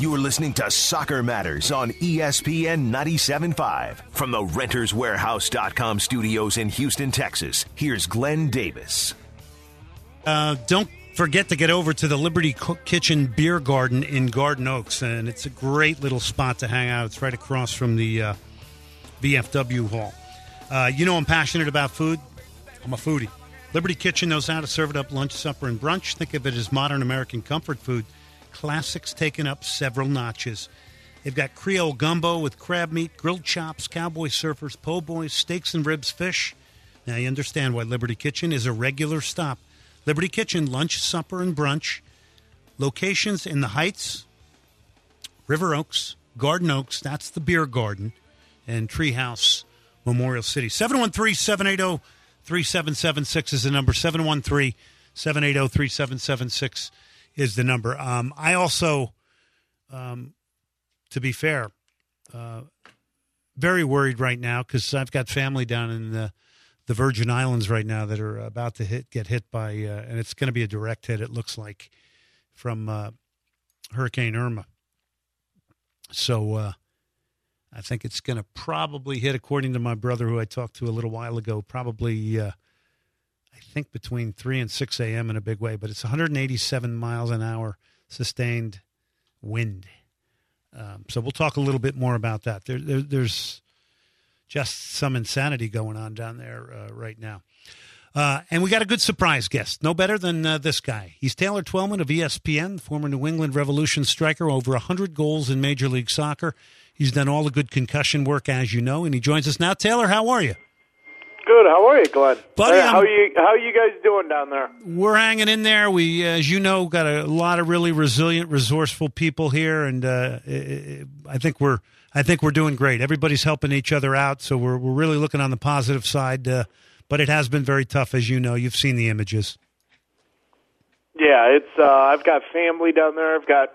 You're listening to Soccer Matters on ESPN 97.5. From the RentersWarehouse.com studios in Houston, Texas, here's Glenn Davis. Don't forget to get over to the Liberty Kitchen Beer Garden in Garden Oaks, and it's a great little spot to hang out. It's right across from the VFW Hall. I'm passionate about food. I'm a foodie. Liberty Kitchen knows how to serve it up lunch, supper, and brunch. Think of it as modern American comfort food. Classics taken up several notches. They've got Creole gumbo with crab meat, grilled chops, cowboy surfers, po' boys, steaks and ribs, fish. Now you understand why Liberty Kitchen is a regular stop. Liberty Kitchen, lunch, supper, and brunch. Locations in the Heights, River Oaks, Garden Oaks, that's the beer garden, and Treehouse, Memorial City. 713-780-3776 is the number. 713-780-3776 is the number. I also, to be fair, very worried right now because I've got family down in the Virgin Islands right now that are about to get hit by, and it's going to be a direct hit, it looks like, from Hurricane Irma. So I think it's going to probably hit, according to my brother who I talked to a little while ago, probably I think between 3 and 6 a.m. in a big way, but it's 187 miles an hour sustained wind. So we'll talk a little bit more about that. There's just some insanity going on down there right now. And we got a good surprise guest. No better than this guy. He's Taylor Twellman of ESPN, former New England Revolution striker, over 100 goals in Major League Soccer. He's done all the good concussion work, as you know, and he joins us now. Taylor, how are you? Good. How are you, Glenn? Buddy, how are you guys doing down there? We're hanging in there. We, as you know, got a lot of really resilient, resourceful people here, and I think we're doing great. Everybody's helping each other out, so we're really looking on the positive side. But it has been very tough, as you know. You've seen the images. Yeah, it's. I've got family down there. I've got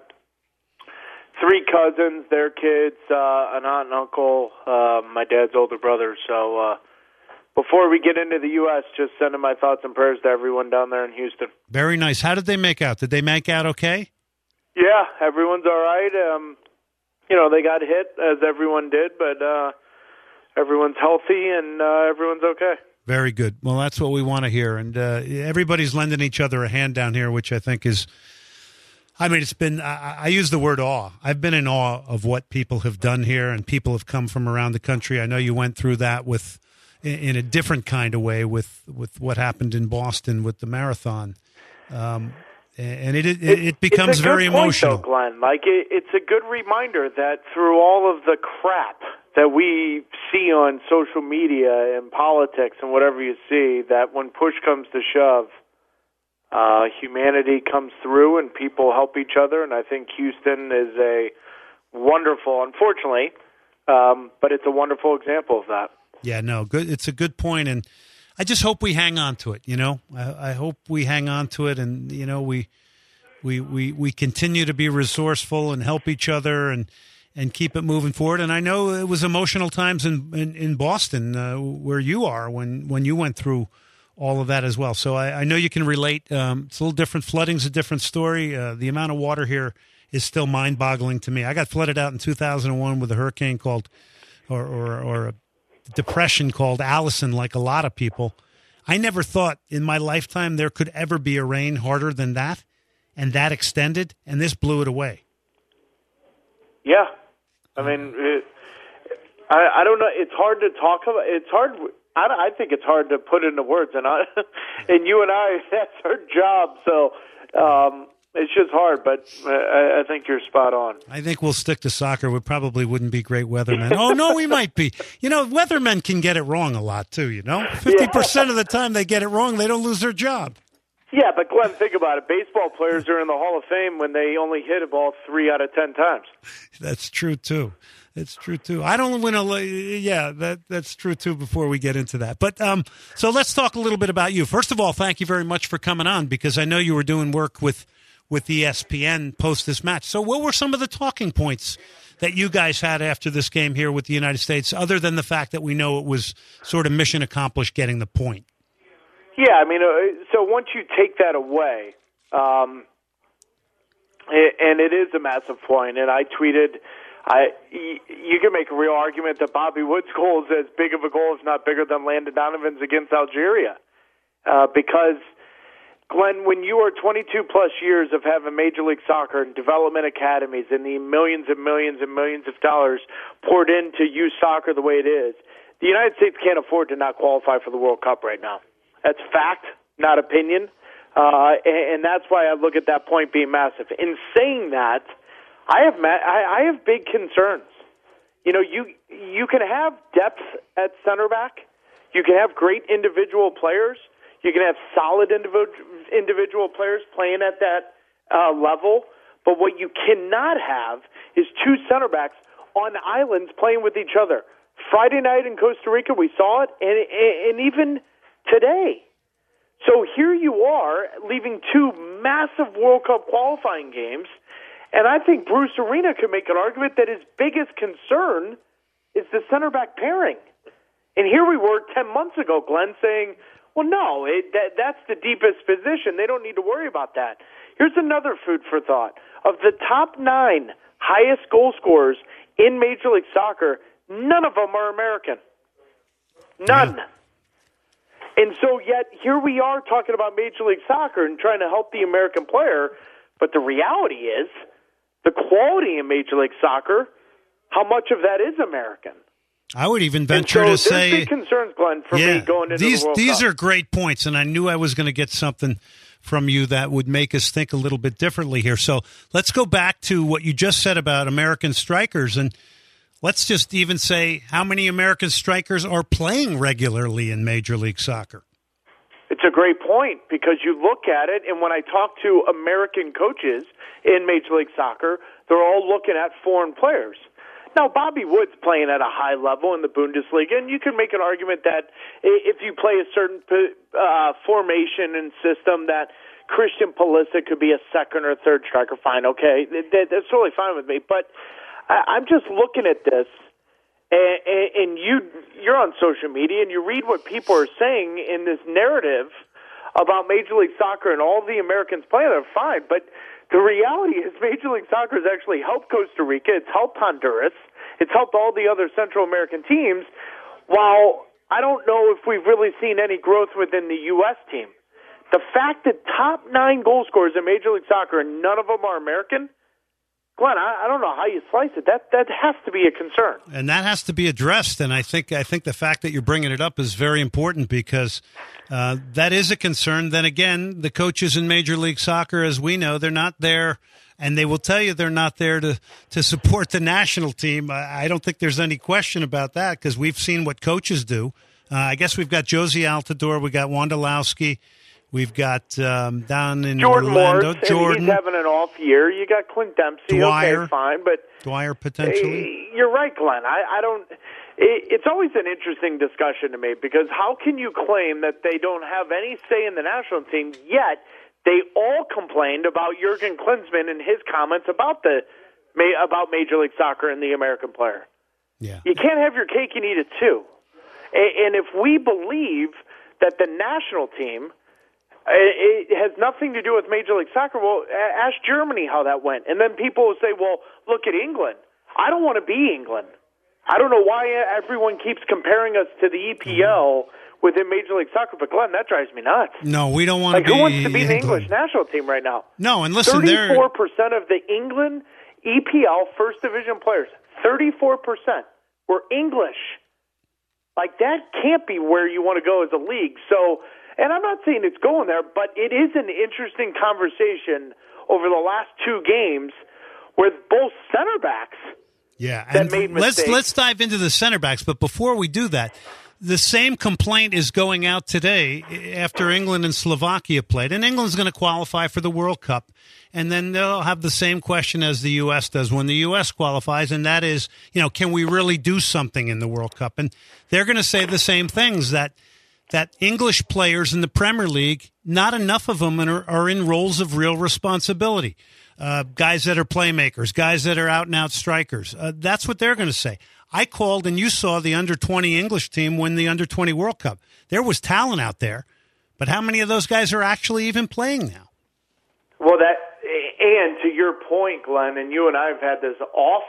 3 cousins, their kids, an aunt and uncle, my dad's older brother. So before we get into the U.S., just sending my thoughts and prayers to everyone down there in Houston. Very nice. How did they make out? Did they make out okay? Yeah, everyone's all right. They got hit, as everyone did, but everyone's healthy and everyone's okay. Very good. Well, that's what we want to hear. And everybody's lending each other a hand down here, which I think is, it's been, I use the word awe. I've been in awe of what people have done here, and people have come from around the country. I know you went through that in a different kind of way with what happened in Boston with the marathon. And it becomes very emotional. Though, Glenn. It's a good reminder that through all of the crap that we see on social media and politics and whatever you see, that when push comes to shove, humanity comes through and people help each other. And I think Houston is a wonderful, unfortunately, but it's a wonderful example of that. Yeah, no, good. It's a good point, and I just hope we hang on to it. I hope we hang on to it, and we continue to be resourceful and help each other and keep it moving forward. And I know it was emotional times in Boston where you are when you went through all of that as well. So I know you can relate. It's a little different. Flooding's a different story. The amount of water here is still mind-boggling to me. I got flooded out in 2001 with a hurricane called or a depression called Allison, like a lot of people. I never thought in my lifetime there could ever be a rain harder than that and that extended, and this blew it away. Yeah. I don't know. It's hard to talk about. It's hard. I think it's hard to put into words, and you and I, that's our job. So it's just hard, but I think you're spot on. I think we'll stick to soccer. We probably wouldn't be great weathermen. Oh, no, we might be. Weathermen can get it wrong a lot, too, 50% of the time they get it wrong, they don't lose their job. Yeah, but Glenn, think about it. Baseball players are in the Hall of Fame when they only hit a ball 3 out of 10 times. That's true, too. It's true, too. I don't want to, that's true, too, before we get into that. But so let's talk a little bit about you. First of all, thank you very much for coming on, because I know you were doing work with ESPN post this match. So what were some of the talking points that you guys had after this game here with the United States, other than the fact that we know it was sort of mission accomplished getting the point? Yeah, so once you take that away, And it is a massive point. And I tweeted, you can make a real argument that Bobby Wood's goal is as big of a goal, if not bigger, than Landon Donovan's against Algeria. Because, Glenn, when you are 22-plus years of having Major League Soccer and development academies and the millions and millions and millions of dollars poured into youth soccer the way it is, the United States can't afford to not qualify for the World Cup right now. That's fact, not opinion. And that's why I look at that point being massive. In saying that, I have big concerns. You know, you can have depth at center back. You can have great individual players. You can have solid individual players playing at that level. But what you cannot have is two center backs on islands playing with each other. Friday night in Costa Rica, we saw it, and even today. So here you are, leaving two massive World Cup qualifying games, and I think Bruce Arena could make an argument that his biggest concern is the center back pairing. And here we were 10 months ago, Glenn, saying, well, no, that's the deepest position. They don't need to worry about that. Here's another food for thought. Of the top 9 highest goal scorers in Major League Soccer, none of them are American. None. Yeah. And so yet here we are talking about Major League Soccer and trying to help the American player, but the reality is the quality in Major League Soccer, how much of that is American? I would even venture to say there's big concerns, Glenn, for me going into the World Cup. These are great points, and I knew I was going to get something from you that would make us think a little bit differently here. So let's go back to what you just said about American strikers, and let's just even say how many American strikers are playing regularly in Major League Soccer. It's a great point because you look at it, and when I talk to American coaches in Major League Soccer, they're all looking at foreign players. Now, Bobby Wood's playing at a high level in the Bundesliga, and you can make an argument that if you play a certain formation and system that Christian Pulisic could be a second or third striker, fine, okay. That's totally fine with me. But I'm just looking at this, and you're on social media, and you read what people are saying in this narrative about Major League Soccer and all the Americans playing there, fine. But the reality is Major League Soccer has actually helped Costa Rica. It's helped Honduras. It's helped all the other Central American teams, while I don't know if we've really seen any growth within the U.S. team. The fact that top 9 goal scorers in Major League Soccer and none of them are American, Glenn, I don't know how you slice it. That has to be a concern. And that has to be addressed, and I think the fact that you're bringing it up is very important because that is a concern. Then again, the coaches in Major League Soccer, as we know, they're not there, and they will tell you they're not there to support the national team. I don't think there's any question about that because we've seen what coaches do. I guess we've got Josie Altidore, we got Wondolowski, we've got down in Jordan Orlando, Morris, Jordan. He's having an off year. You got Clint Dempsey. Dwyer, okay, fine, but Dwyer potentially. You're right, Glenn. I don't. It's always an interesting discussion to me because how can you claim that they don't have any say in the national team, yet they all complained about Jurgen Klinsmann and his comments about Major League Soccer and the American player. Yeah, you can't have your cake and eat it too. And if we believe that the national team, it has nothing to do with Major League Soccer, well, ask Germany how that went. And then people will say, well, look at England. I don't want to be England. I don't know why everyone keeps comparing us to the EPL within Major League Soccer, but Glenn, that drives me nuts. No, we don't want to be who wants to be the English national team right now? No, and listen, 34% of the England EPL First Division players, 34% were English. Like, that can't be where you want to go as a league. So, and I'm not saying it's going there, but it is an interesting conversation over the last 2 games with both center backs. Yeah, and made mistakes. let's dive into the center backs. But before we do that, the same complaint is going out today after England and Slovakia played. And England's going to qualify for the World Cup. And then they'll have the same question as the U.S. does when the U.S. qualifies, and that is, can we really do something in the World Cup? And they're going to say the same things, that English players in the Premier League, not enough of them are in roles of real responsibility. Guys that are playmakers, guys that are out-and-out strikers. That's what they're going to say. I called, and you saw the under-20 English team win the under-20 World Cup. There was talent out there, but how many of those guys are actually even playing now? Well, And to your point, Glenn, and you and I have had this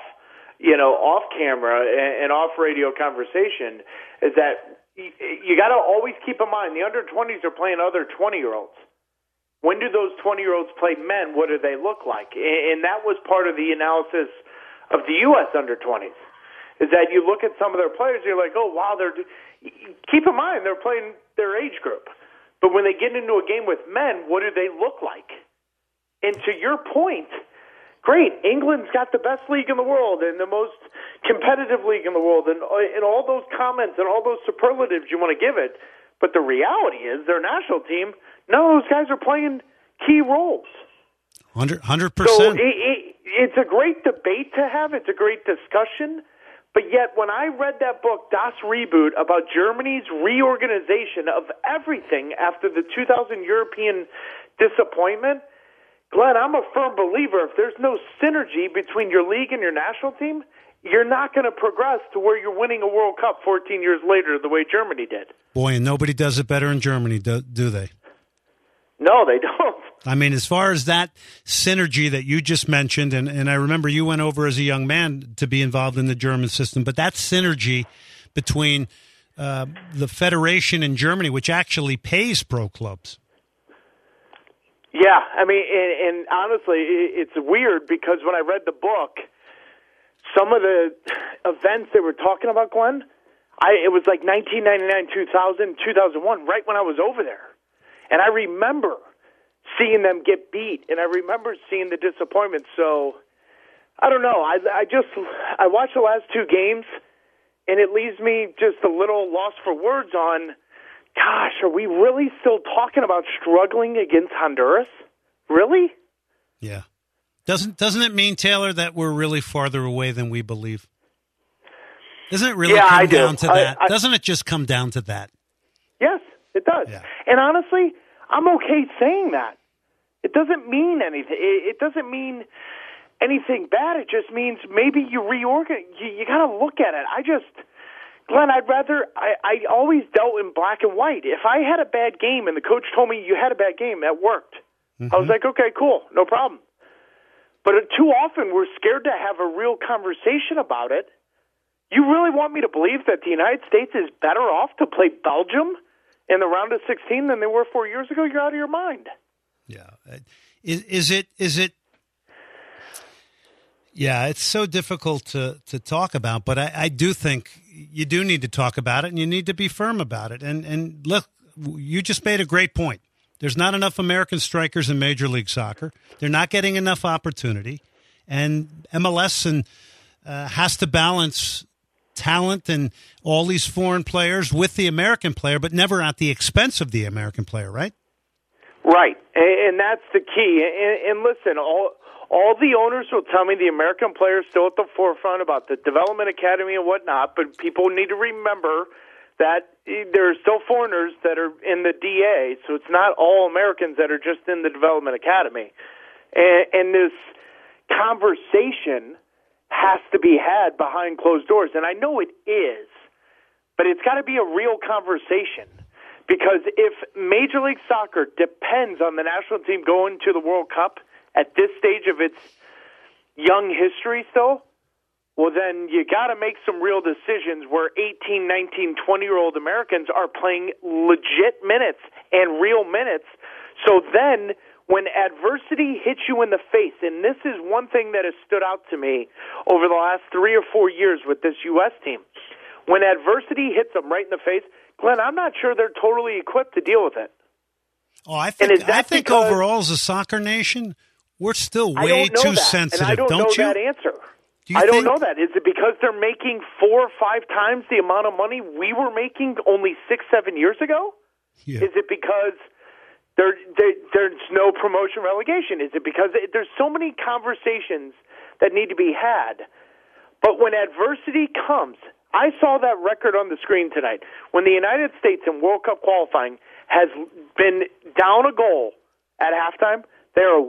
off camera and off radio conversation, is that you got to always keep in mind the under-20s are playing other 20-year-olds. When do those 20-year-olds play men? What do they look like? And that was part of the analysis of the U.S. under-20s, is that you look at some of their players, you're like, oh, wow, keep in mind they're playing their age group. But when they get into a game with men, what do they look like? And to your point, great, England's got the best league in the world and the most competitive league in the world and all those comments and all those superlatives you want to give it. But the reality is their national team, none of those guys are playing key roles. 100%. So it's a great debate to have. It's a great discussion. But yet when I read that book, Das Reboot, about Germany's reorganization of everything after the 2000 European disappointment, Glenn, I'm a firm believer if there's no synergy between your league and your national team, you're not going to progress to where you're winning a World Cup 14 years later the way Germany did. Boy, and nobody does it better in Germany, do they? No, they don't. I mean, as far as that synergy that you just mentioned, and I remember you went over as a young man to be involved in the German system, but that synergy between the federation in Germany, which actually pays pro clubs. Yeah, I mean, and honestly, it's weird because when I read the book, some of the events they were talking about, Glenn, it was like 1999, 2000, 2001, right when I was over there. And I remember seeing them get beat, and I remember seeing the disappointment. So, I don't know. I watched the last two games, and it leaves me just a little lost for words on, gosh, are we really still talking about struggling against Honduras? Really? Yeah. Doesn't it mean, Taylor, that we're really farther away than we believe? Doesn't it really come down to that? Doesn't it just come down to that? Yes, it does. Yeah. And honestly, I'm okay saying that. It doesn't mean anything. It doesn't mean anything bad. It just means maybe you reorganize. You got to look at it. Glenn, I always dealt in black and white. If I had a bad game and the coach told me you had a bad game, that worked. Mm-hmm. I was like, okay, cool, no problem. But too often we're scared to have a real conversation about it. You really want me to believe that the United States is better off to play Belgium in the round of 16 than they were 4 years ago? You're out of your mind. Yeah. Is it? Yeah, it's so difficult to talk about, but I do think you do need to talk about it, and you need to be firm about it. And look, you just made a great point. There's not enough American strikers in Major League Soccer. They're not getting enough opportunity, and MLS has to balance talent and all these foreign players with the American player, but never at the expense of the American player, right? Right, and that's the key. And listen, all the owners will tell me the American player is still at the forefront about the development academy and whatnot, but people need to remember that there are still foreigners that are in the DA, so it's not all Americans that are just in the development academy. And this conversation has to be had behind closed doors, and I know it is, but it's got to be a real conversation. Because if Major League Soccer depends on the national team going to the World Cup at this stage of its young history still, well, then you got to make some real decisions where 18, 19, 20-year-old Americans are playing legit minutes and real minutes. So then when adversity hits you in the face, and this is one thing that has stood out to me over the last 3 or 4 years with this U.S. team, when adversity hits them right in the face, Glenn, I'm not sure they're totally equipped to deal with it. Oh, I think overall as a soccer nation, we're still way too sensitive. And I don't know that answer. I don't know that. Is it because they're making 4 or 5 times the amount of money we were making only 6-7 years ago? Yeah. Is it because there's no promotion relegation? Is it because there's so many conversations that need to be had? But when adversity comes, I saw that record on the screen tonight. When the United States in World Cup qualifying has been down a goal at halftime, they are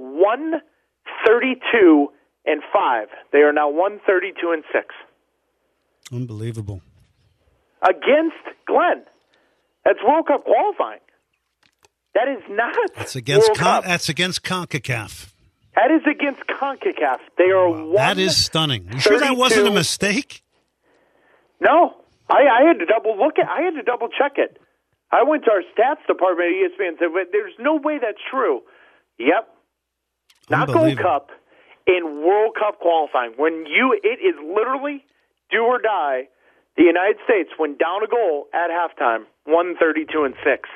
132-5. They are now 132-6. Unbelievable. Against Glenn. That's World Cup qualifying. That is not That's against World Cup. That's against CONCACAF. That is against CONCACAF. They are one. That is stunning. You sure that wasn't a mistake? No, I had to I had to double check it. I went to our stats department at ESPN and said, "There's no way that's true." Yep, not Gold Cup, in World Cup qualifying. It is literally do or die. The United States went down a goal at halftime, 132-6.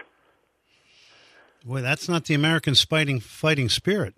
Boy, that's not the American fighting spirit.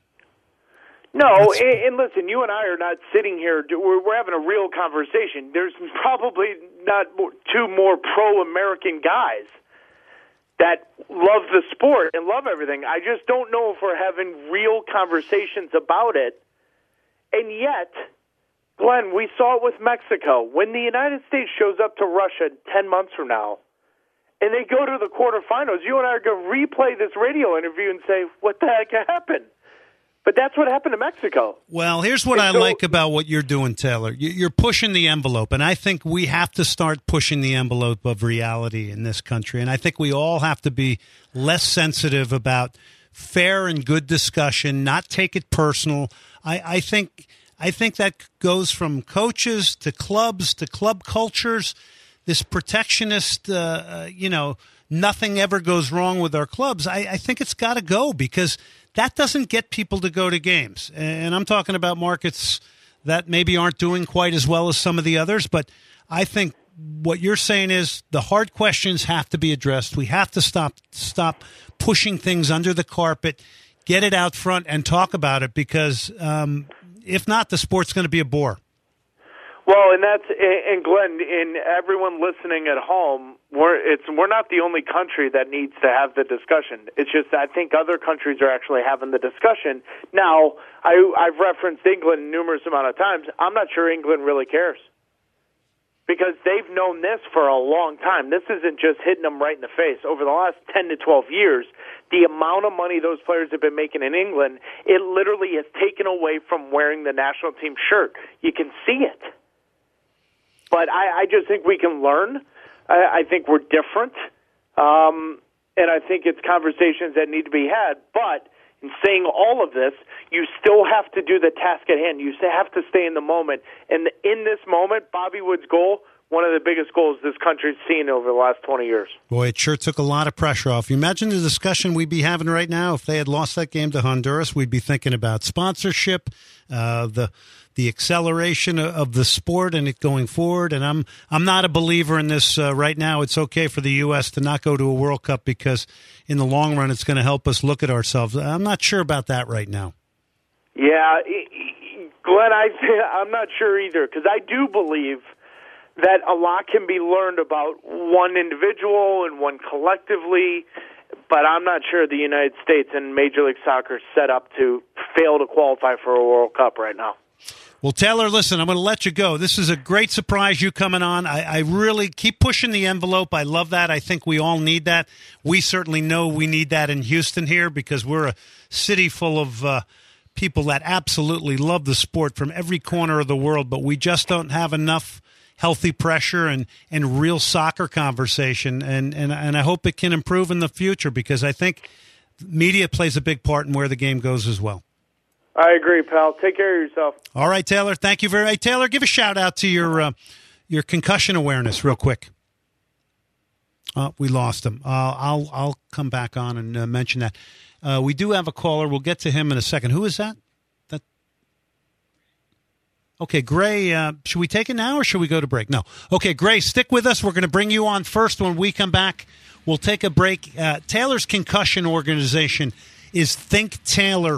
No, and listen, you and I are not sitting here. We're having a real conversation. There's probably not two more pro-American guys that love the sport and love everything. I just don't know if we're having real conversations about it. And yet, Glenn, we saw it with Mexico. When the United States shows up to Russia 10 months from now, and they go to the quarterfinals, you and I are going to replay this radio interview and say, what the heck happened? But that's what happened to Mexico. Well, here's what I like about what you're doing, Taylor. You're pushing the envelope, and I think we have to start pushing the envelope of reality in this country. And I think we all have to be less sensitive about fair and good discussion, not take it personal. I think that goes from coaches to clubs to club cultures. This protectionist, nothing ever goes wrong with our clubs. I think it's got to go because that doesn't get people to go to games. And I'm talking about markets that maybe aren't doing quite as well as some of the others. But I think what you're saying is the hard questions have to be addressed. We have to stop pushing things under the carpet, get it out front, and talk about it because if not, the sport's going to be a bore. Well, and Glenn, and everyone listening at home, we're not the only country that needs to have the discussion. It's just I think other countries are actually having the discussion. Now, I've referenced England numerous amount of times. I'm not sure England really cares because they've known this for a long time. This isn't just hitting them right in the face. Over the last 10 to 12 years, the amount of money those players have been making in England, it literally has taken away from wearing the national team shirt. You can see it. But I just think we can learn. I think we're different. And I think it's conversations that need to be had. But in saying all of this, you still have to do the task at hand. You have to stay in the moment. And in this moment, Bobby Wood's goal, one of the biggest goals this country's seen over the last 20 years. Boy, it sure took a lot of pressure off. You imagine the discussion we'd be having right now if they had lost that game to Honduras. We'd be thinking about sponsorship, the acceleration of the sport and it going forward. And I'm not a believer in this right now. It's okay for the U.S. to not go to a World Cup because in the long run it's going to help us look at ourselves. I'm not sure about that right now. Yeah, Glenn, I'm not sure either because I do believe that a lot can be learned about one individual and one collectively, but I'm not sure the United States and Major League Soccer is set up to fail to qualify for a World Cup right now. Well, Taylor, listen, I'm going to let you go. This is a great surprise, you coming on. I really keep pushing the envelope. I love that. I think we all need that. We certainly know we need that in Houston here because we're a city full of people that absolutely love the sport from every corner of the world, but we just don't have enough healthy pressure and real soccer conversation. And I hope it can improve in the future because I think media plays a big part in where the game goes as well. I agree, pal. Take care of yourself. All right, Taylor. Thank you very much. Taylor, give a shout-out to your concussion awareness real quick. We lost him. I'll come back on and mention that. We do have a caller. We'll get to him in a second. Who is that? Okay, Gray, should we take it now or should we go to break? No. Okay, Gray, stick with us. We're going to bring you on first. When we come back, we'll take a break. Taylor's concussion organization is thinktaylor.org.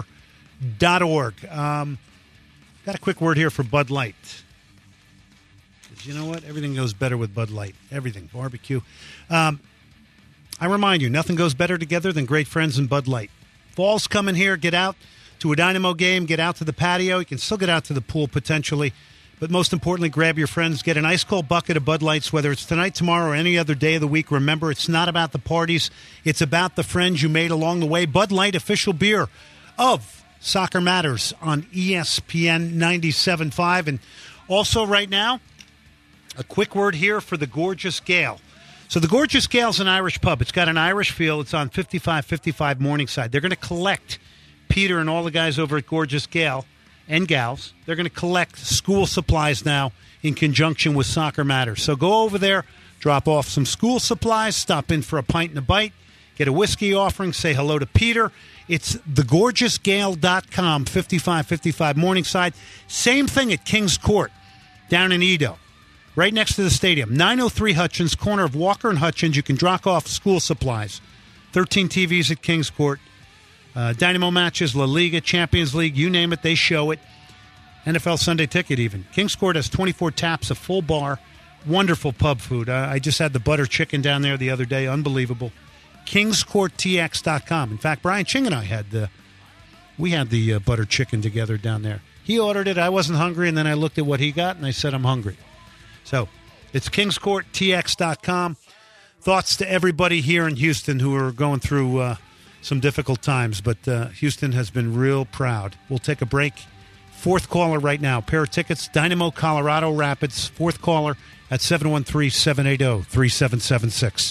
Got a quick word here for Bud Light. You know what? Everything goes better with Bud Light. Everything. Barbecue. I remind you, nothing goes better together than great friends in Bud Light. Fall's coming here. Get out to a Dynamo game, get out to the patio. You can still get out to the pool potentially. But most importantly, grab your friends. Get an ice-cold bucket of Bud Lights, whether it's tonight, tomorrow, or any other day of the week. Remember, it's not about the parties. It's about the friends you made along the way. Bud Light, official beer of Soccer Matters on ESPN 97.5. And also right now, a quick word here for the Gorgeous Gale. So the Gorgeous Gale's an Irish pub. It's got an Irish feel. It's on 5555 Morningside. They're going to collect Peter and all the guys over at Gorgeous Gale and Gals. They're going to collect school supplies now in conjunction with Soccer Matters. So go over there, drop off some school supplies, stop in for a pint and a bite, get a whiskey offering, say hello to Peter. It's thegorgeousgale.com, 5555 Morningside. Same thing at Kings Court down in Edo, right next to the stadium. 903 Hutchins, corner of Walker and Hutchins. You can drop off school supplies. 13 TVs at Kings Court. Dynamo matches, La Liga, Champions League, you name it, they show it. NFL Sunday Ticket even. Kings Court has 24 taps, a full bar, wonderful pub food. I just had the butter chicken down there the other day, unbelievable. KingsCourtTX.com. In fact, Brian Ching and I had the butter chicken together down there. He ordered it, I wasn't hungry, and then I looked at what he got, and I said, I'm hungry. So it's KingsCourtTX.com. Thoughts to everybody here in Houston who are going through some difficult times, but Houston has been real proud. We'll take a break. Fourth caller right now. Pair of tickets, Dynamo Colorado Rapids. Fourth caller at 713-780-3776.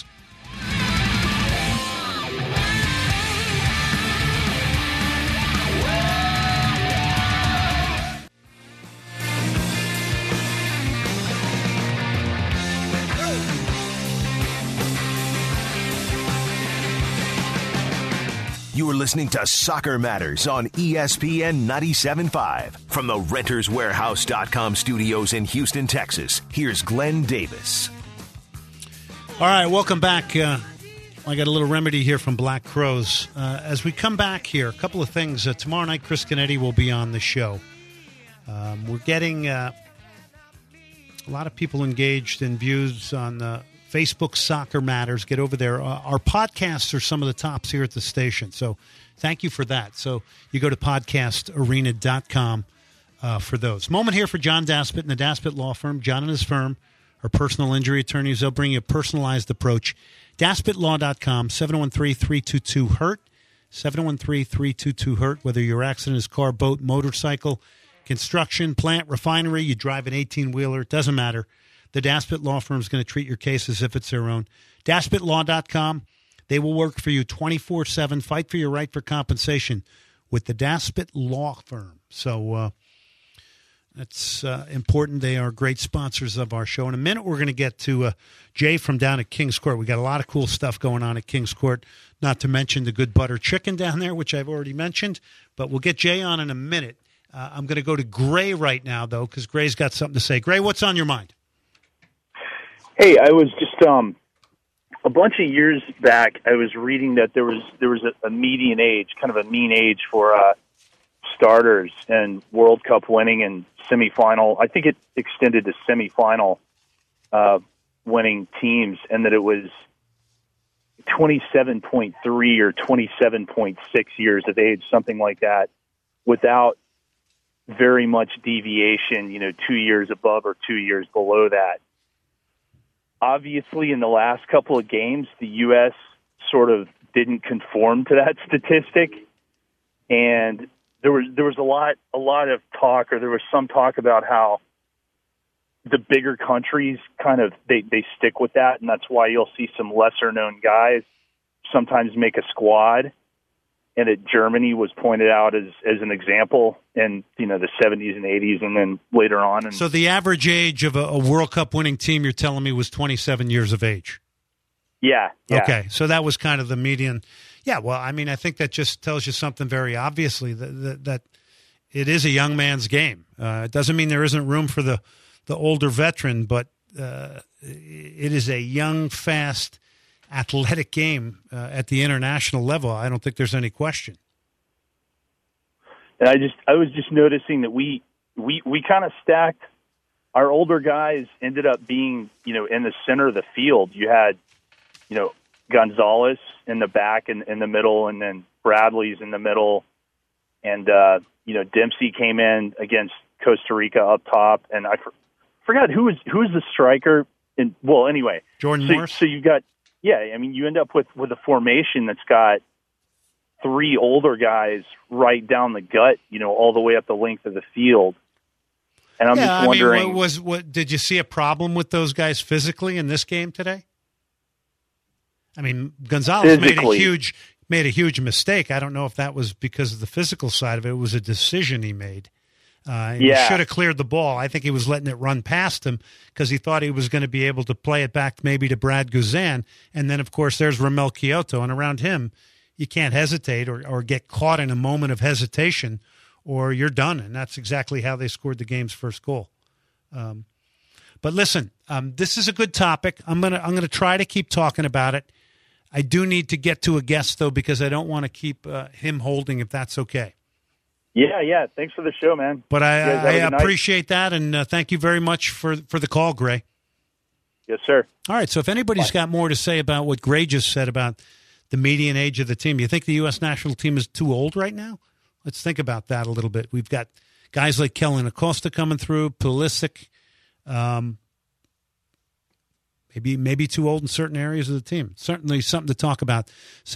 You are listening to Soccer Matters on ESPN 97.5. From the RentersWarehouse.com studios in Houston, Texas, here's Glenn Davis. All right, welcome back. I got a little remedy here from Black Crows. As we come back here, a couple of things. Tomorrow night, Chris Canetti will be on the show. We're getting a lot of people engaged in views on Facebook Soccer Matters. Get over there. Our podcasts are some of the tops here at the station, so thank you for that. So you go to podcastarena.com for those. Moment here for John Daspit and the Daspit Law Firm. John and his firm are personal injury attorneys. They'll bring you a personalized approach. DaspitLaw.com, 713-322-HURT, 713-322-HURT. Whether your accident is car, boat, motorcycle, construction, plant, refinery, you drive an 18-wheeler, it doesn't matter. The Daspit Law Firm is going to treat your case as if it's their own. DaspitLaw.com. They will work for you 24/7. Fight for your right for compensation with the Daspit Law Firm. So that's important. They are great sponsors of our show. In a minute, we're going to get to Jay from down at Kings Court. We got a lot of cool stuff going on at Kings Court, not to mention the good butter chicken down there, which I've already mentioned. But we'll get Jay on in a minute. I'm going to go to Gray right now, though, because Gray's got something to say. Gray, what's on your mind? Hey, I was just a bunch of years back. I was reading that there was a median age, kind of a mean age for starters and World Cup winning and semifinal. I think it extended to semifinal winning teams, and that it was 27.3 or 27.6 years of age, something like that, without very much deviation. 2 years above or 2 years below that. Obviously, in the last couple of games, the U.S. sort of didn't conform to that statistic, and there was a lot of talk, or there was some talk about how the bigger countries kind of they stick with that, and that's why you'll see some lesser known guys sometimes make a squad. And that Germany was pointed out as an example in the 70s and 80s, and then later on. And so the average age of a World Cup winning team, you're telling me, was 27 years of age? Yeah. Okay, so that was kind of the median. Yeah, well, I mean, I think that just tells you something very obviously, that it is a young man's game. It doesn't mean there isn't room for the older veteran, but it is a young, fast, athletic game at the international level. I don't think there's any question. And I was just noticing that we kind of stacked. Our older guys ended up being, in the center of the field. You had, Gonzalez in the back and in the middle, and then Bradley's in the middle. And, Dempsey came in against Costa Rica up top. And I forgot who was the striker. Anyway. Jordan Morris. So you've got, you end up with a formation that's got three older guys right down the gut, all the way up the length of the field. And I'm just wondering, what did you see a problem with those guys physically in this game today? I mean, Gonzalez made a huge made a huge mistake. I don't know if that was because of the physical side of it. It was a decision he made. He should have cleared the ball. I think he was letting it run past him because he thought he was going to be able to play it back maybe to Brad Guzan. And then, of course, there's Ramel Kyoto. And around him, you can't hesitate or get caught in a moment of hesitation or you're done. And that's exactly how they scored the game's first goal. But listen, this is a good topic. I'm gonna try to keep talking about it. I do need to get to a guest, though, because I don't want to keep him holding, if that's okay. Yeah. Thanks for the show, man. But I appreciate that, and thank you very much for the call, Gray. Yes, sir. All right, so if anybody's got more to say about what Gray just said about the median age of the team, you think the U.S. national team is too old right now? Let's think about that a little bit. We've got guys like Kellen Acosta coming through, Pulisic, maybe too old in certain areas of the team. Certainly something to talk about.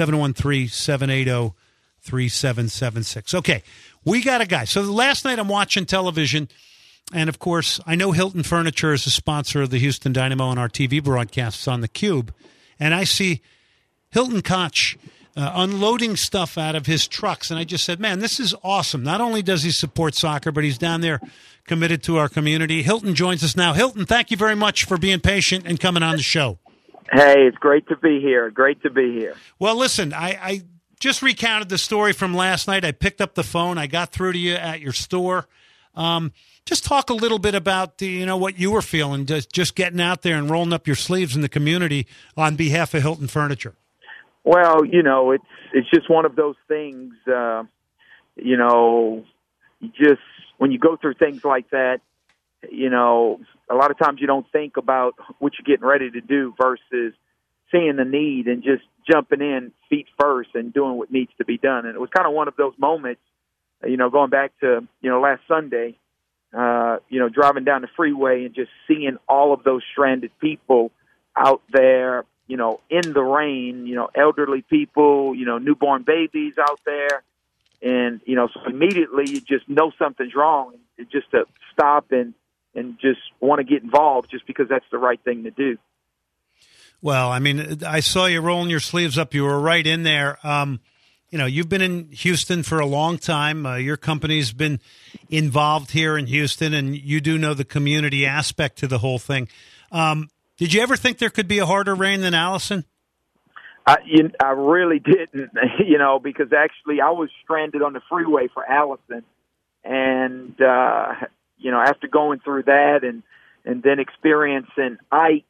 713-780-3776. Okay, we got a guy. So last night I'm watching television, and, of course, I know Hilton Furniture is a sponsor of the Houston Dynamo and our TV broadcasts on theCUBE, and I see Hilton Koch unloading stuff out of his trucks, and I just said, man, this is awesome. Not only does he support soccer, but he's down there committed to our community. Hilton joins us now. Hilton, thank you very much for being patient and coming on the show. Hey, it's great to be here. Great to be here. Well, listen, I just recounted the story from last night. I picked up the phone. I got through to you at your store. Just talk a little bit about what you were feeling, just getting out there and rolling up your sleeves in the community on behalf of Hilton Furniture. Well, it's just one of those things. Just when you go through things like that, a lot of times you don't think about what you're getting ready to do versus seeing the need and just jumping in feet first and doing what needs to be done. And it was kind of one of those moments, going back to, last Sunday, driving down the freeway and just seeing all of those stranded people out there, in the rain, elderly people, newborn babies out there. And, so immediately you just know something's wrong, and just to stop and just want to get involved just because that's the right thing to do. Well, I mean, I saw you rolling your sleeves up. You were right in there. You've been in Houston for a long time. Your company's been involved here in Houston, and you do know the community aspect to the whole thing. Did you ever think there could be a harder rain than Allison? I really didn't, because actually I was stranded on the freeway for Allison. And, after going through that and then experiencing Ike,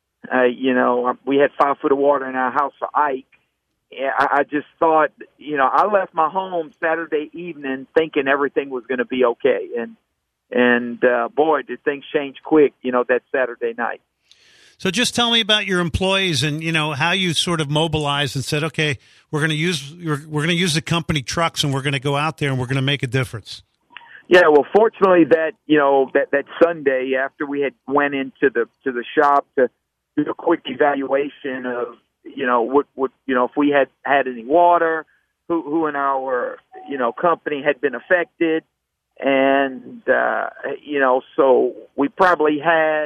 we had 5 foot of water in our house for Ike. I just thought, I left my home Saturday evening thinking everything was going to be okay. And boy, did things change quick, that Saturday night. So just tell me about your employees and, how you sort of mobilized and said, okay, we're going to use the company trucks and we're going to go out there and we're going to make a difference. Yeah, well, fortunately that Sunday after we had went into the shop to do a quick evaluation of, what if we had any water, who in our, company had been affected. And, so we probably had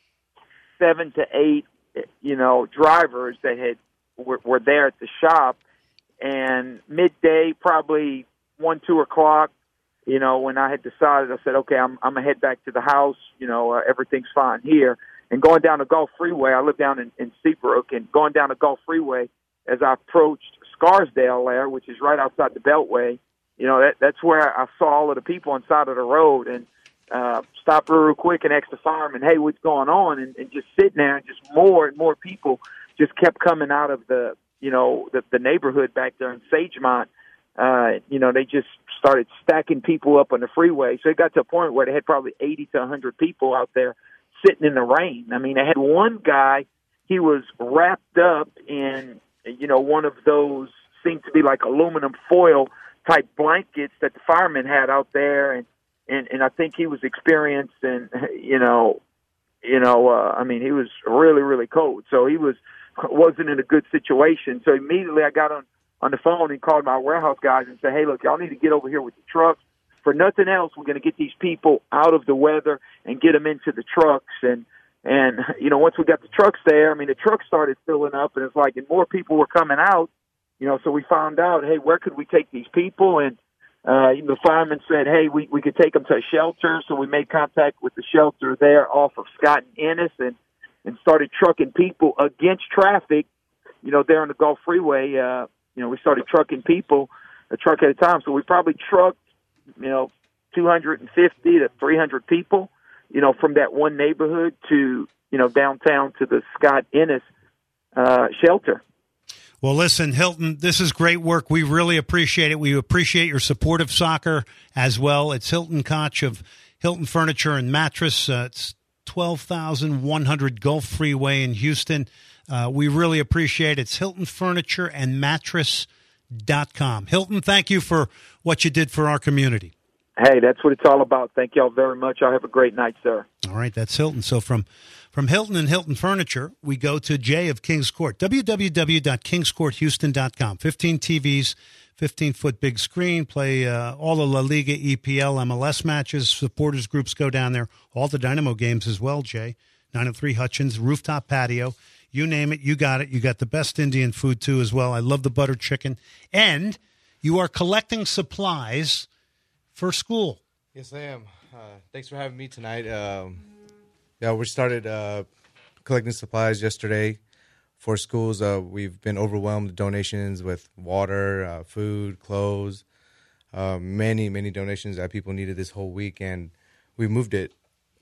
7 to 8, drivers that were there at the shop. And midday, probably 1, 2 o'clock, when I had decided, I said, okay, I'm going to head back to the house. Everything's fine here. And going down the Gulf Freeway, I live down in Seabrook, and going down the Gulf Freeway as I approached Scarsdale there, which is right outside the Beltway, that's where I saw all of the people on the side of the road and stopped real quick and asked the fireman, hey, what's going on? And just sitting there, and just more and more people just kept coming out of the neighborhood back there in Sagemont. They just started stacking people up on the freeway. So it got to a point where they had probably 80 to 100 people out there sitting in the rain. I mean, they had one guy, he was wrapped up in, one of those seemed to be like aluminum foil type blankets that the firemen had out there. And I think he was experiencing, he was really, really cold. So he wasn't in a good situation. So immediately I got on the phone and called my warehouse guys and said, hey, look, y'all need to get over here with the trucks. For nothing else, we're going to get these people out of the weather and get them into the trucks. And once we got the trucks there, the trucks started filling up, and it's like, and more people were coming out. so we found out, hey, where could we take these people? And the fireman said, hey, we could take them to a shelter. So we made contact with the shelter there off of Scott and Ennis and started trucking people against traffic, there on the Gulf Freeway. We started trucking people a truck at a time. So we probably trucked, 250 to 300 people, from that one neighborhood to, downtown to the Scott Ennis shelter. Well, listen, Hilton, this is great work. We really appreciate it. We appreciate your support of soccer as well. It's Hilton Koch of Hilton Furniture and Mattress. It's 12,100 Gulf Freeway in Houston. We really appreciate it. It's Hilton Furniture and Mattress.com. Hilton, thank you for what you did for our community. Hey, that's what it's all about. Thank you all very much. I'll have a great night, sir. All right, that's Hilton. So from Hilton and Hilton Furniture, we go to Jay of Kings Court, www.kingscourthouston.com. 15 TVs, 15-foot big screen, play all the La Liga, EPL, MLS matches. Supporters groups go down there. All the Dynamo games as well, Jay. 903 Hutchins, rooftop patio. You name it, you got it. You got the best Indian food, too, as well. I love the butter chicken. And you are collecting supplies for school. Yes, I am. Thanks for having me tonight. We started collecting supplies yesterday for schools. We've been overwhelmed with donations with water, food, clothes, many donations that people needed this whole week, and we moved it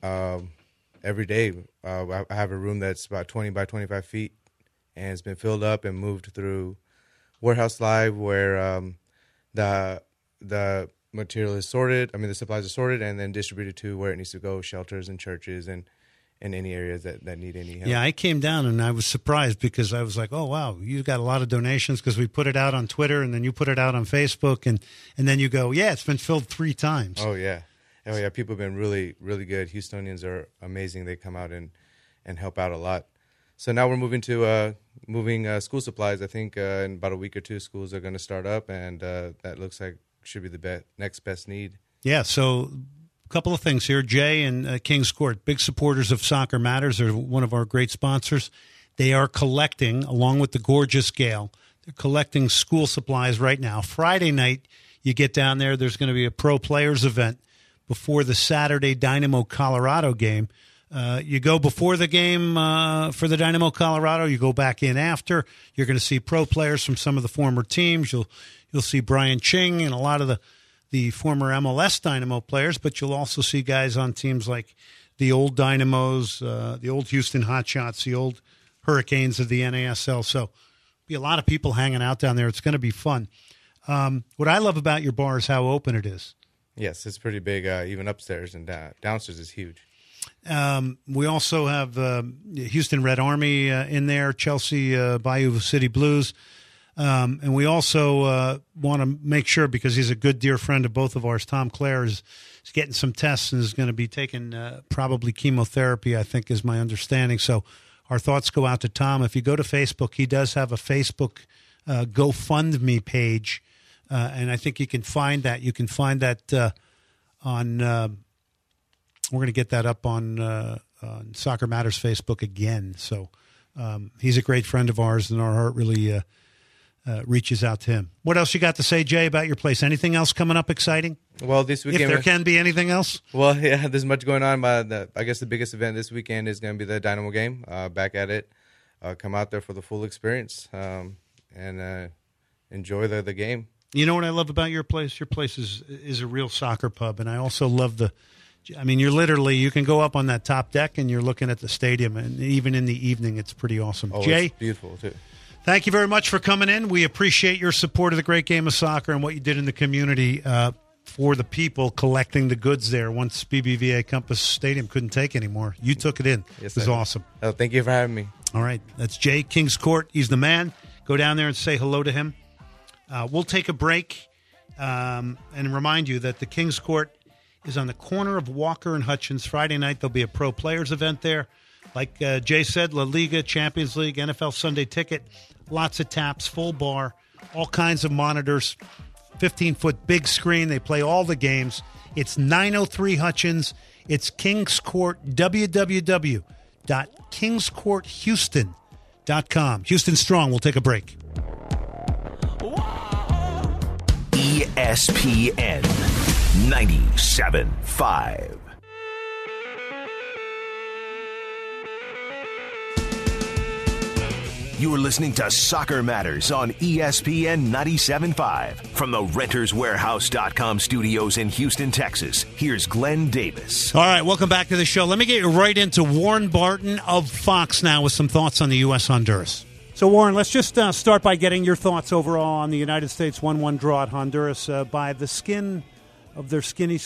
every day. I have a room that's about 20 by 25 feet, and it's been filled up and moved through Warehouse Live, where the material is sorted. The supplies are sorted and then distributed to where it needs to go, shelters and churches and any areas that need any help. Yeah, I came down and I was surprised because I was like, oh, wow, you got a lot of donations because we put it out on Twitter and then you put it out on Facebook and then you go, yeah, it's been filled 3 times. Oh, yeah. People have been really, really good. Houstonians are amazing. They come out and help out a lot. So now we're moving to school supplies. I think in about a week or 2, schools are going to start up, and that looks like should be the next best need. Yeah, so a couple of things here. Jay and Kings Court, big supporters of Soccer Matters. They're one of our great sponsors. They are collecting, along with the gorgeous Gail, they're collecting school supplies right now. Friday night, you get down there, there's going to be a pro players event before the Saturday Dynamo Colorado game. You go before the game for the Dynamo Colorado. You go back in after. You're going to see pro players from some of the former teams. You'll see Brian Ching and a lot of the former MLS Dynamo players, but you'll also see guys on teams like the old Dynamos, the old Houston Hotshots, the old Hurricanes of the NASL. So be a lot of people hanging out down there. It's going to be fun. What I love about your bar is how open it is. Yes, it's pretty big, even upstairs, and downstairs is huge. We also have Houston Red Army in there, Chelsea Bayou City Blues. And we also want to make sure, because he's a good dear friend of both of ours, Tom Clare is getting some tests and is going to be taking probably chemotherapy, I think is my understanding. So our thoughts go out to Tom. If you go to Facebook, he does have a Facebook GoFundMe page, and I think you can find that. You can find that on we're going to get that up on Soccer Matters Facebook again. So he's a great friend of ours, and our heart really reaches out to him. What else you got to say, Jay, about your place? Anything else coming up exciting? Well, this weekend, if there can be anything else. Well, yeah, there's much going on. I guess the biggest event this weekend is going to be the Dynamo game. Back at it. Come out there for the full experience and enjoy the game. You know what I love about your place? Your place is a real soccer pub, and I also love you're literally, you can go up on that top deck and you're looking at the stadium, and even in the evening, it's pretty awesome. Oh, Jay, it's beautiful too. Thank you very much for coming in. We appreciate your support of the great game of soccer and what you did in the community for the people collecting the goods there once BBVA Compass Stadium couldn't take anymore. You took it in. Yes, it was awesome. Oh, thank you for having me. All right. That's Jay, Kings Court. He's the man. Go down there and say hello to him. We'll take a break and remind you that the Kings Court is on the corner of Walker and Hutchins. Friday night, there'll be a pro players event there. Like Jay said, La Liga, Champions League, NFL Sunday Ticket, lots of taps, full bar, all kinds of monitors, 15-foot big screen. They play all the games. It's 903 Hutchins. It's Kings Court, www.kingscourthouston.com. Houston Strong. We'll take a break. ESPN 97.5. You are listening to Soccer Matters on ESPN 97.5. From the RentersWarehouse.com studios in Houston, Texas, here's Glenn Davis. All right, welcome back to the show. Let me get you right into Warren Barton of Fox now with some thoughts on the U.S.-Honduras. So, Warren, let's just start by getting your thoughts overall on the United States 1-1 draw at Honduras by the skin of their skin.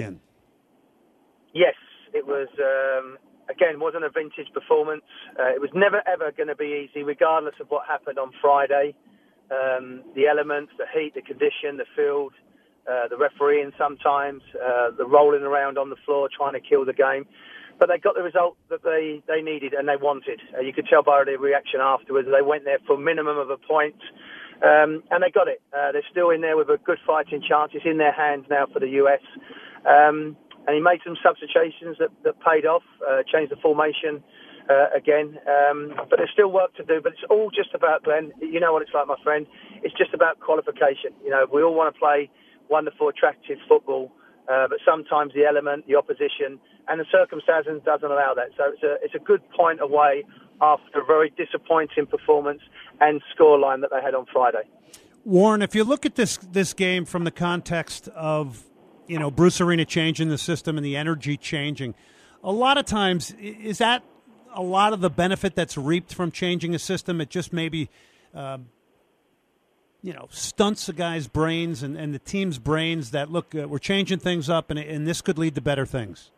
Yes, it was... Again, wasn't a vintage performance. It was never, ever going to be easy, regardless of what happened on Friday. The elements, the heat, the condition, the field, the refereeing sometimes, the rolling around on the floor trying to kill the game. But they got the result that they needed and they wanted. You could tell by their reaction afterwards. They went there for a minimum of a point, and they got it. They're still in there with a good fighting chance. It's in their hands now for the US. And he made some substitutions that paid off, changed the formation again. But there's still work to do. But it's all just about, Glenn, you know what it's like, my friend. It's just about qualification. You know, we all want to play wonderful, attractive football. But sometimes the element, the opposition, and the circumstances doesn't allow that. So it's a good point away after a very disappointing performance and scoreline that they had on Friday. Warren, if you look at this game from the context of, you know, Bruce Arena changing the system and the energy changing, a lot of times, is that a lot of the benefit that's reaped from changing a system? It just maybe, stunts the guy's brains and the team's brains that, look, we're changing things up and this could lead to better things.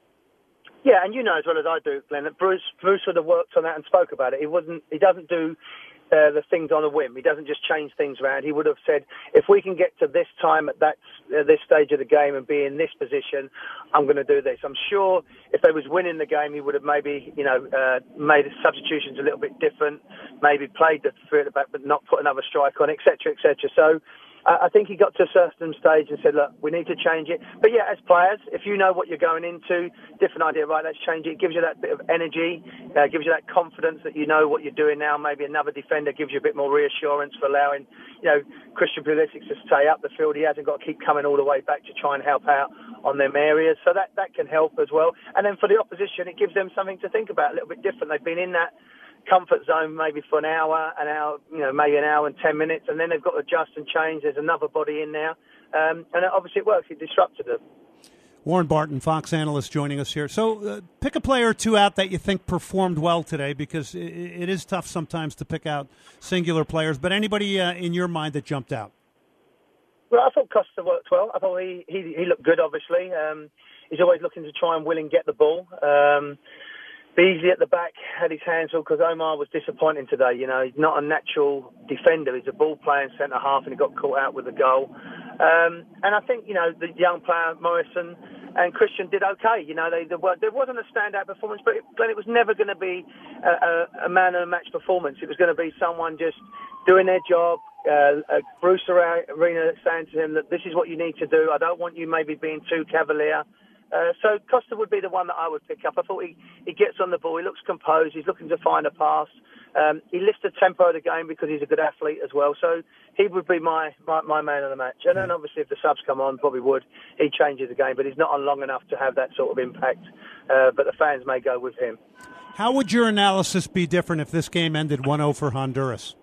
Yeah, and you know as well as I do, Glenn, that Bruce would have worked on that and spoke about it. He doesn't do the things on a whim. He doesn't just change things around. He would have said, if we can get to this time at this stage of the game and be in this position, I'm going to do this. I'm sure if they was winning the game, he would have maybe, made substitutions a little bit different, maybe played the three at the back, but not put another strike on, etc., etc. So I think he got to a certain stage and said, look, we need to change it. But yeah, as players, if you know what you're going into, different idea, right, let's change it. It gives you that bit of energy, gives you that confidence that you know what you're doing now. Maybe another defender gives you a bit more reassurance for allowing, Christian Pulisic to stay up the field. He hasn't got to keep coming all the way back to try and help out on them areas. So that can help as well. And then for the opposition, it gives them something to think about, a little bit different. They've been in that comfort zone maybe for an hour, maybe an hour and 10 minutes, and then they've got to adjust and change. There's another body in now, and obviously it works. It disrupted them. Warren Barton, Fox analyst, joining us here. So pick a player or two out that you think performed well today, because it is tough sometimes to pick out singular players, but anybody in your mind that jumped out? Well, I thought Costa worked well. I thought he looked good, obviously. He's always looking to try and will and get the ball. Beasley at the back had his hands full because Omar was disappointing today. You know, he's not a natural defender. He's a ball-playing centre-half, and he got caught out with the goal. And I think, the young player, Morrison and Christian, did okay. There wasn't a standout performance, but Glenn, it was never going to be a man-of-the-match performance. It was going to be someone just doing their job. Bruce Arena saying to him that this is what you need to do. I don't want you maybe being too cavalier. So Costa would be the one that I would pick up. I thought he gets on the ball. He looks composed. He's looking to find a pass. He lifts the tempo of the game because he's a good athlete as well. So he would be my man of the match. And then obviously if the subs come on, probably would. He changes the game, but he's not on long enough to have that sort of impact. But the fans may go with him. How would your analysis be different if this game ended 1-0 for Honduras?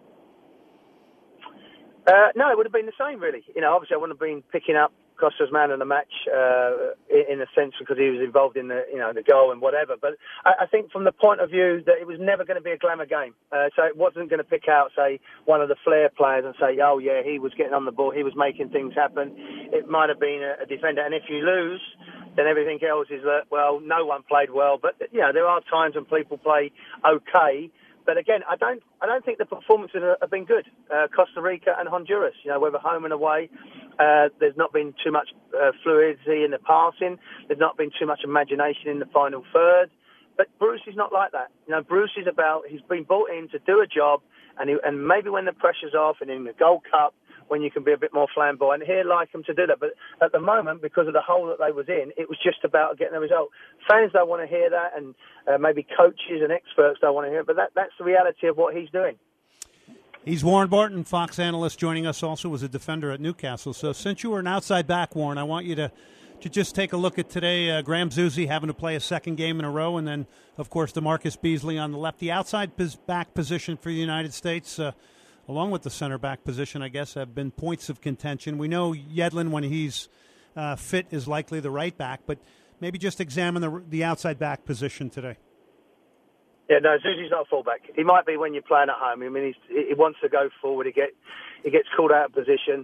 No, it would have been the same, really. Obviously I wouldn't have been picking up Costa's man of the match in a sense because he was involved in the goal and whatever. But I think from the point of view that it was never going to be a glamour game. So it wasn't going to pick out, say, one of the flair players and say, oh, yeah, he was getting on the ball, he was making things happen. It might have been a defender. And if you lose, then everything else is that, well, no one played well. But, there are times when people play okay. But again, I don't think the performances have been good. Costa Rica and Honduras, whether home and away, there's not been too much fluidity in the passing. There's not been too much imagination in the final third. But Bruce is not like that. Bruce is he's been brought in to do a job, and maybe when the pressure's off and in the Gold Cup, when you can be a bit more flamboyant, he'd like him to do that. But at the moment, because of the hole that they was in, it was just about getting the result. Fans don't want to hear that, and maybe coaches and experts don't want to hear it, but that's the reality of what he's doing. He's Warren Barton, Fox analyst, joining us also as a defender at Newcastle. So since you were an outside back, Warren, I want you to just take a look at today. Graham Zusi having to play a second game in a row, and then, of course, DeMarcus Beasley on the left. The outside back position for the United States, along with the center back position, I guess, have been points of contention. We know Yedlin, when he's fit, is likely the right back, but maybe just examine the outside back position today. Yeah, no, Zusi's not a fullback. He might be when you're playing at home. I mean, he wants to go forward. He gets called out of position.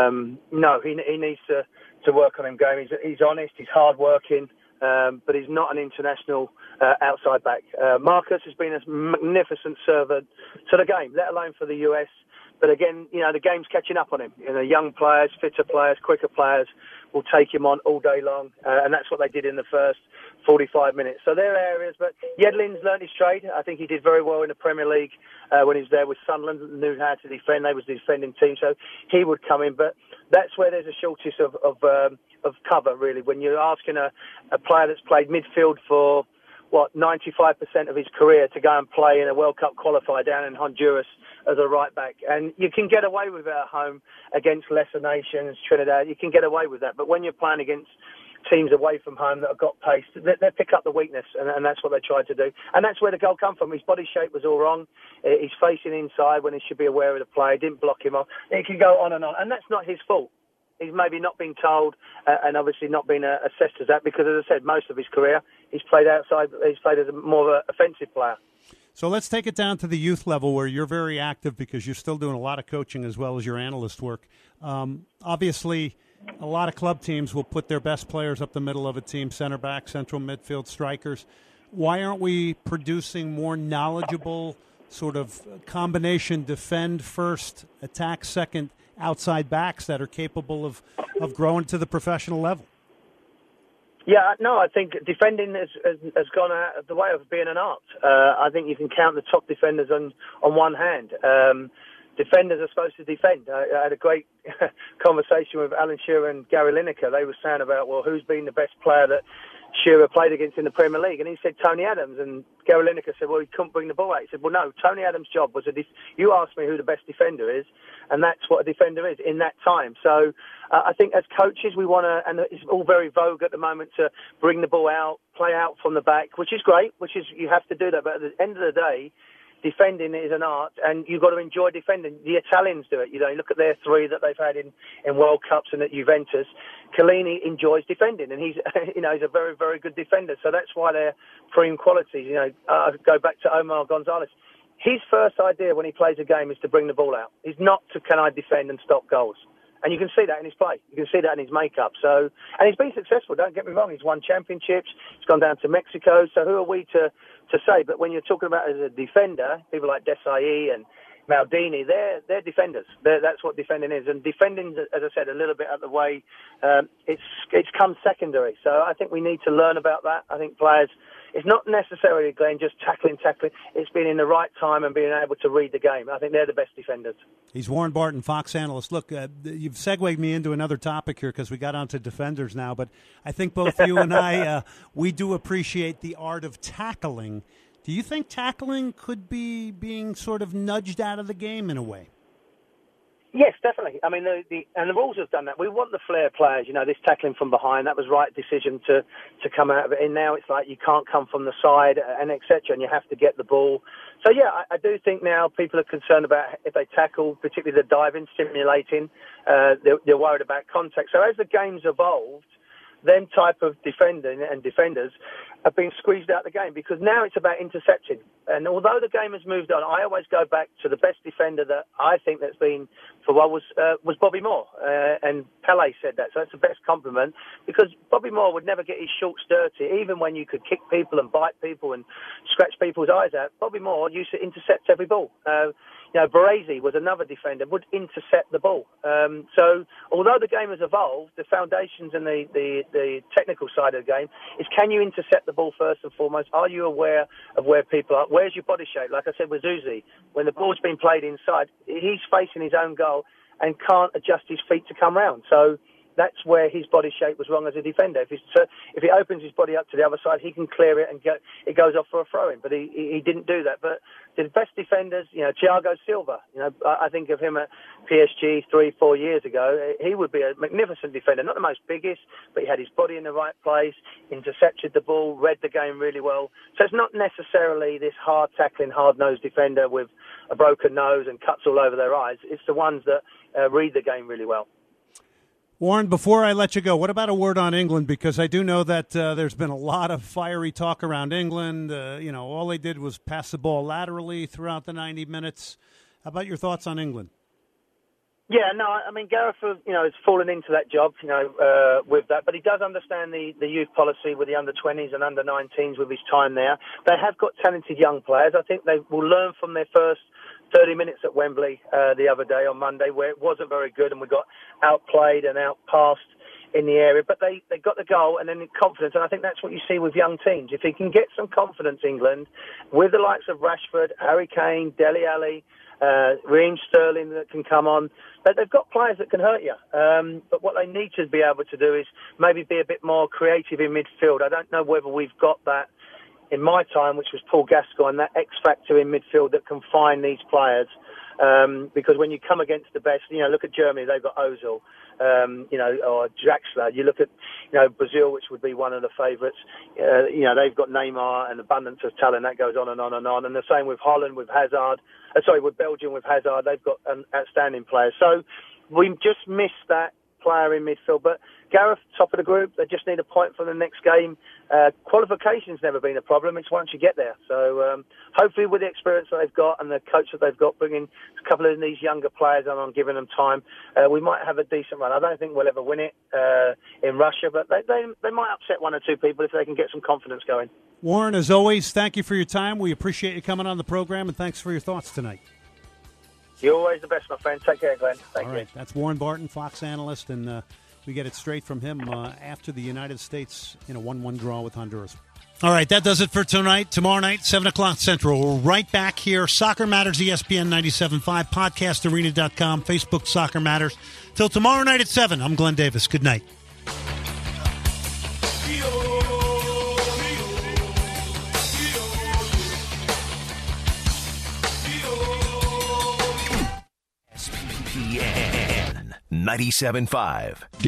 No, he needs to work on him game. He's honest. He's hard-working, but he's not an international outside back. Marcus has been a magnificent servant to the game, let alone for the US. But again, the game's catching up on him. Young players, fitter players, quicker players will take him on all day long, and that's what they did in the first 45 minutes. So there are areas, but Yedlin's learned his trade. I think he did very well in the Premier League when he was there with Sunderland, knew how to defend. They was the defending team, so he would come in. But that's where there's a shortage of cover, really. When you're asking a player that's played midfield for 95% of his career to go and play in a World Cup qualifier down in Honduras as a right back. And you can get away with it at home against lesser nations, Trinidad. You can get away with that. But when you're playing against teams away from home that have got pace, they pick up the weakness, and that's what they tried to do. And that's where the goal come from. His body shape was all wrong. He's facing inside when he should be aware of the play. Didn't block him off. It can go on. And that's not his fault. He's maybe not been told and obviously not been assessed as that because, as I said, most of his career he's played outside. He's played as more of an offensive player. So let's take it down to the youth level where you're very active because you're still doing a lot of coaching as well as your analyst work. Obviously, a lot of club teams will put their best players up the middle of a team, center back, central midfield, strikers. Why aren't we producing more knowledgeable sort of combination defend first, attack second, outside backs that are capable of growing to the professional level? Yeah, no, I think defending has gone out of the way of being an art. I think you can count the top defenders on one hand. Defenders are supposed to defend. I had a great conversation with Alan Shearer and Gary Lineker. They were saying about, who's been the best player that Shearer played against in the Premier League, and he said Tony Adams, and Gary Lineker said, he couldn't bring the ball out. He said, no, Tony Adams' job was you asked me who the best defender is, and that's what a defender is in that time. So I think as coaches we want to, and it's all very vogue at the moment, to bring the ball out, play out from the back, which is great, you have to do that, but at the end of the day, defending is an art, and you've got to enjoy defending. The Italians do it. You look at their three that they've had in World Cups and at Juventus. Chiellini enjoys defending, and he's a very, very good defender. So that's why they're prime qualities. I go back to Omar Gonzalez. His first idea when he plays a game is to bring the ball out. He's not to can I defend and stop goals. And you can see that in his play. You can see that in his makeup. So, and he's been successful. Don't get me wrong. He's won championships. He's gone down to Mexico. So who are we to say? But when you're talking about as a defender, people like Desai and Maldini, they're defenders. That's what defending is. And defending, as I said, a little bit out of the way, it's come secondary. So I think we need to learn about that. I think players, it's not necessarily, Glenn, just tackling. It's being in the right time and being able to read the game. I think they're the best defenders. He's Warren Barton, Fox analyst. Look, you've segued me into another topic here because we got onto defenders now, but I think both you and I, we do appreciate the art of tackling. Do you think tackling could be being sort of nudged out of the game in a way? Yes, definitely. I mean, the rules have done that. We want the flair players, this tackling from behind. That was right decision to come out of it. And now it's like you can't come from the side and et cetera, and you have to get the ball. So, yeah, I do think now people are concerned about if they tackle, particularly the diving, stimulating, they're worried about contact. So as the game's evolved, them type of defenders have been squeezed out of the game because now it's about intercepting. And although the game has moved on, I always go back to the best defender that I think that's been for a while was Bobby Moore. And Pelé said that. So that's the best compliment because Bobby Moore would never get his shorts dirty, even when you could kick people and bite people and scratch people's eyes out. Bobby Moore used to intercept every ball. Baresi was another defender, would intercept the ball. So although the game has evolved, the foundations and the technical side of the game is can you intercept the ball first and foremost? Are you aware of where people are? Where's your body shape? Like I said with Zusi, when the ball's been played inside, he's facing his own goal and can't adjust his feet to come round. So that's where his body shape was wrong as a defender. If he opens his body up to the other side, he can clear it and it goes off for a throw-in. But he didn't do that. But the best defenders defenders, Thiago Silva. I think of him at PSG 3-4 years ago. He would be a magnificent defender, not the most biggest, but he had his body in the right place, intercepted the ball, read the game really well. So it's not necessarily this hard-tackling, hard-nosed defender with a broken nose and cuts all over their eyes. It's the ones that read the game really well. Warren, before I let you go, what about a word on England? Because I do know that there's been a lot of fiery talk around England. All they did was pass the ball laterally throughout the 90 minutes. How about your thoughts on England? Yeah, no, I mean, Gareth, has fallen into that job, with that. But he does understand the youth policy with the under-20s and under-19s with his time there. They have got talented young players. I think they will learn from their first 30 minutes at Wembley the other day on Monday, where it wasn't very good and we got outplayed and outpassed in the area. But they got the goal and then confidence, and I think that's what you see with young teams. If he can get some confidence, England, with the likes of Rashford, Harry Kane, Dele Alli, Raheem Sterling that can come on, but they've got players that can hurt you. But what they need to be able to do is maybe be a bit more creative in midfield. I don't know whether we've got that in my time, which was Paul Gascoigne, that X factor in midfield that can find these players. Because when you come against the best, look at Germany, they've got Ozil, or Draxler. You look at, Brazil, which would be one of the favourites. They've got Neymar, an abundance of talent that goes on and on and on. And the same with Holland, with Hazard. With Belgium, with Hazard. They've got outstanding players. So we just missed that player in midfield. But Gareth, top of the group, they just need a point for the next game. Qualification's never been a problem. It's once you get there. So hopefully with the experience that they've got and the coach that they've got, bringing a couple of these younger players on, giving them time, we might have a decent run. I don't think we'll ever win it in Russia, but they might upset one or two people if they can get some confidence going. Warren, as always, thank you for your time. We appreciate you coming on the program, and thanks for your thoughts tonight. You're always the best, my friend. Take care, Glenn. Thank you. All right, that's Warren Barton, Fox analyst, and we get it straight from him after the United States in a 1-1 draw with Honduras. All right, that does it for tonight. Tomorrow night, 7 o'clock Central. We're right back here. Soccer Matters, ESPN 97.5, podcastarena.com, Facebook Soccer Matters. Till tomorrow night at 7, I'm Glenn Davis. Good night. ESPN 97.5.